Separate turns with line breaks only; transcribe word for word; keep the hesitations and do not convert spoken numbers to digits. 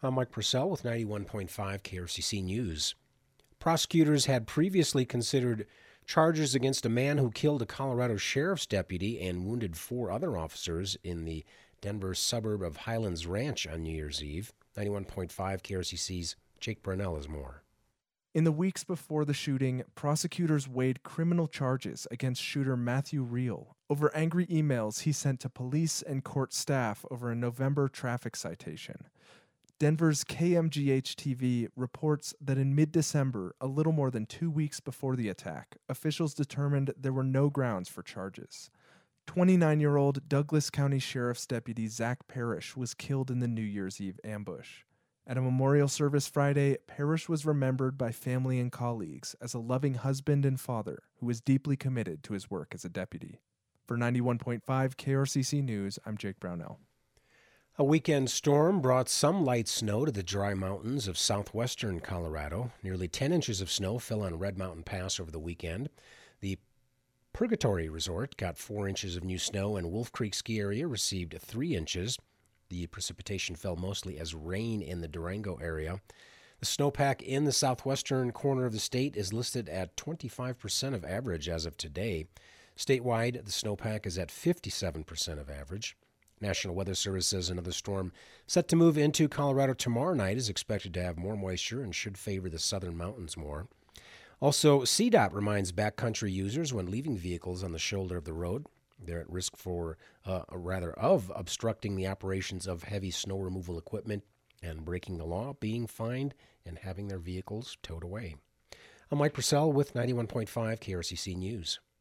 I'm Mike Purcell with ninety-one point five K R C C News. Prosecutors had previously considered charges against a man who killed a Colorado sheriff's deputy and wounded four other officers in the Denver suburb of Highlands Ranch on New Year's Eve. ninety-one point five K R C C's Jake Brunell has more.
In the weeks before the shooting, prosecutors weighed criminal charges against shooter Matthew Reel over angry emails he sent to police and court staff over a November traffic citation. Denver's K M G H T V reports that in mid-December, a little more than two weeks before the attack, officials determined there were no grounds for charges. twenty-nine-year-old Douglas County Sheriff's Deputy Zach Parrish was killed in the New Year's Eve ambush. At a memorial service Friday, Parrish was remembered by family and colleagues as a loving husband and father who was deeply committed to his work as a deputy. For ninety-one point five K R C C News, I'm Jake Brownell.
A weekend storm brought some light snow to the dry mountains of southwestern Colorado. Nearly ten inches of snow fell on Red Mountain Pass over the weekend. The Purgatory Resort got four inches of new snow, and Wolf Creek Ski Area received three inches. The precipitation fell mostly as rain in the Durango area. The snowpack in the southwestern corner of the state is listed at twenty-five percent of average as of today. Statewide, the snowpack is at fifty-seven percent of average. National Weather Service says another storm set to move into Colorado tomorrow night is expected to have more moisture and should favor the southern mountains more. Also, C DOT reminds backcountry users when leaving vehicles on the shoulder of the road, they're at risk for, uh, rather, of obstructing the operations of heavy snow removal equipment and breaking the law, being fined, and having their vehicles towed away. I'm Mike Purcell with ninety-one point five K R C C News.